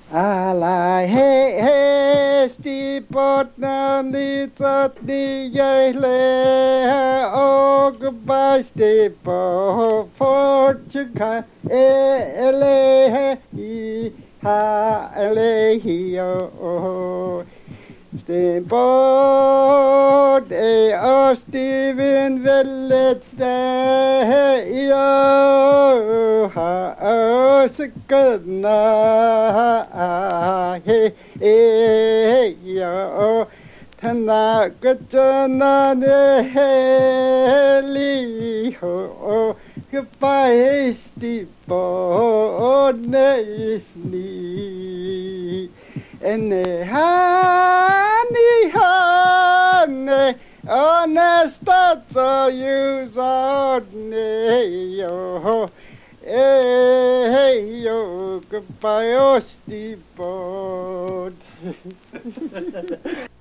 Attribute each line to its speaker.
Speaker 1: Alla steamboat now needs at the yale. Oh, goodbye, steamboat, fortune can ha oh. Steamboat, oh, Stephen Village, yo, ha, oh, sikana, hey, yo, tana, gachana, heli, ho, goodbye, Steamboat, nisni. Ene hani hani honesta so you ne yo hey yo goodbye, oh steamboat.